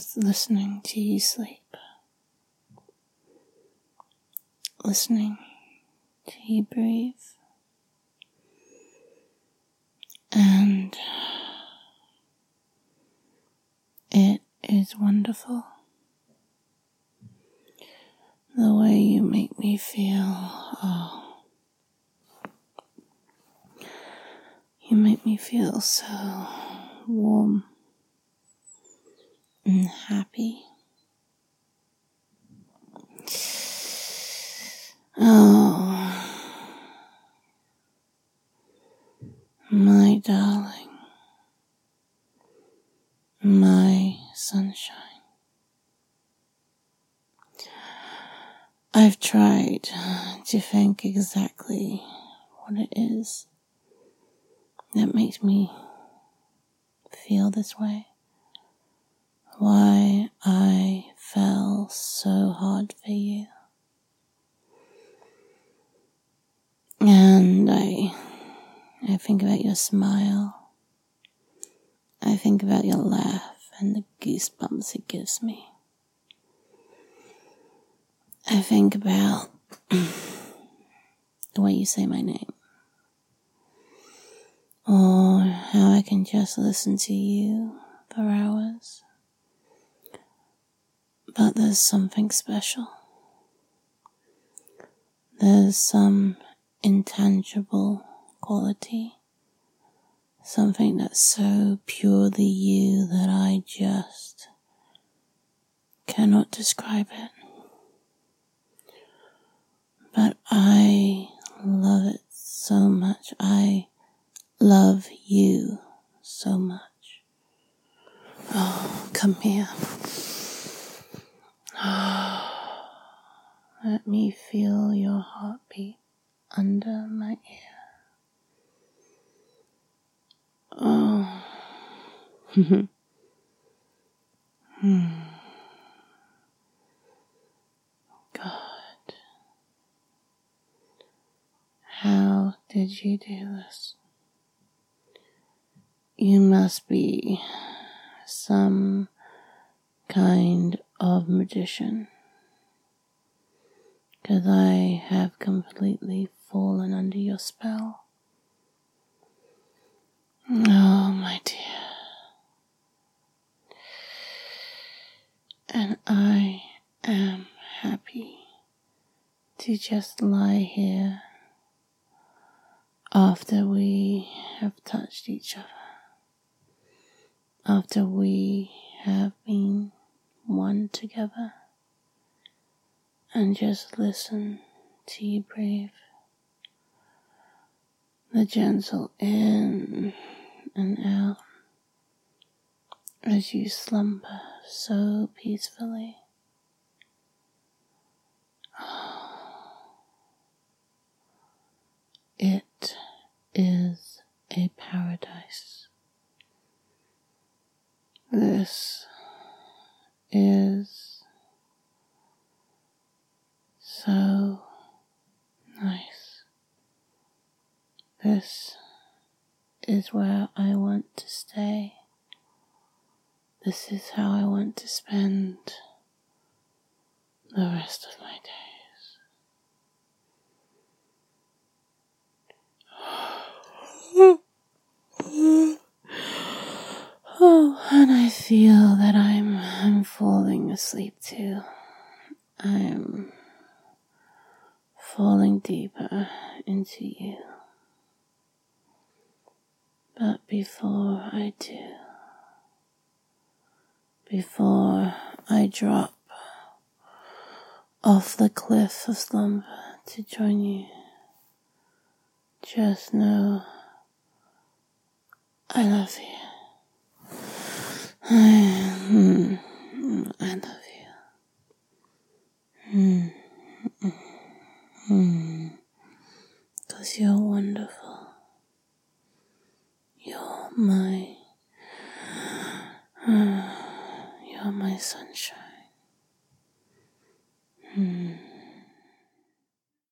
just listening to you sleep. Listening to you breathe. And it is wonderful. The way you make me feel, you make me feel so warm and happy. Oh, my darling, my sunshine. I've tried to think exactly what it is that makes me feel this way. Why I fell so hard for you. And I think about your smile. I think about your laugh and the goosebumps it gives me. I think about the way you say my name. Or how I can just listen to you for hours. But there's something special. There's some intangible quality. Something that's so purely you that I just cannot describe it. But I love it so much. I love you so much. Oh, come here. Let me feel your heartbeat under my ear. Oh. God. How did you do this? You must be some kind of magician, 'cause I have completely fallen under your spell. Oh, my dear. And I am happy to just lie here after we have touched each other, after we have been one together, and just listen to you breathe, the gentle in and out as you slumber so peacefully. It is a paradise. This is so nice. This is where I want to stay. This is how I want to spend the rest of my days. Oh, and I feel that I'm falling asleep too. I'm falling deeper into you. But before I do, before I drop off the cliff of slumber to join you, just know I love you. I love you. 'Cause you're wonderful. You're my